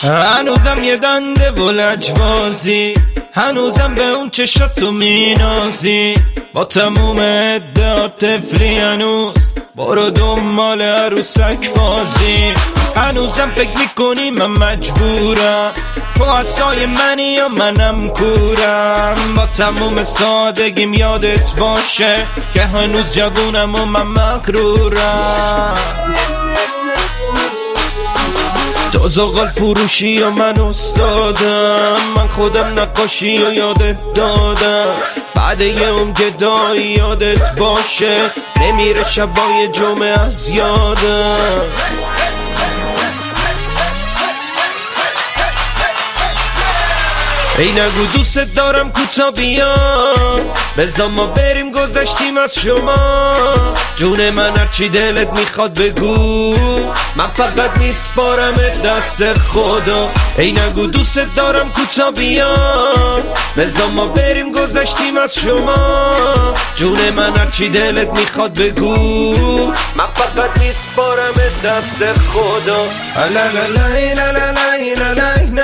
هنوزم یه دنده و لجبازی، هنوزم به اون چشاتو مینازی، با تموم ادعا طفلی هنوز برو دنبال عروسک بازی. هنوزم فکر میکنی من مجبورم، تو اصای منی یا منم کورم، با تموم سادگیم یادت باشه که هنوز جوونم و من مغرورم. تو زغال فروشی و من استادم، من خودم نقاشی و یادت دادم، بعد یه اون گدایی یادت باشه نمیره شبای جمعه از یادم. ای نگو دوست دارم کوتا بیان، بذار ما بریم گذشتیم از شما، جون من هرچی دلت میخواد بگو، من فقط میسپارم دست خدا. ای نگو دوست دارم کوتا بیان، بذار ما بریم گذشتیم از شما، جون من هرچی دلت میخواد بگو، من فقط میسپارم دست خدا. لا لا لا لا لا لا لا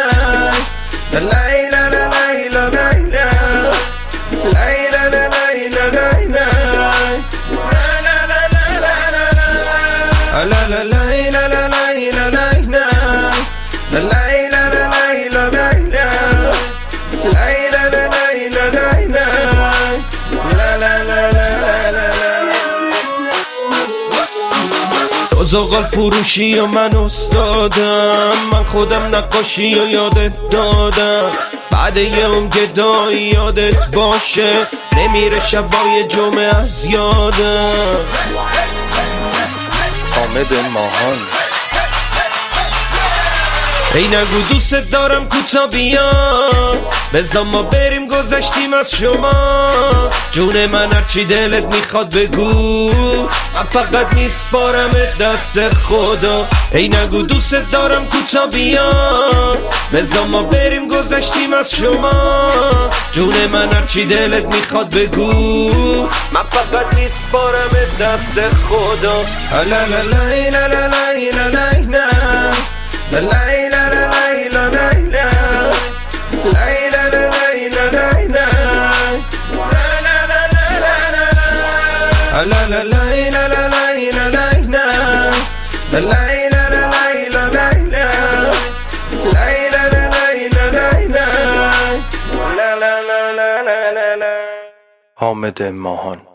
تو زغال فروشی و من استادم، من خودم نقاشی و یادت دادم، بعد یه اون گدایی یادت باشه نمیره شبای جمعه از یادم. حامد ماهان. ای نگو دوست دارم کوتا بیان، بذار ما بریم گذشتیم از شما، جون من هرچی دلت میخواد بگو، من فقط میسپارم دست خدا. ای نگو دوست دارم کوتا بیان، بذار ما بریم گذشتیم از شما، جون من هرچی دلت میخواد بگو، من فقط میسپارم دست خدا. لا لا لا لا لا لا لا حامد ماهان.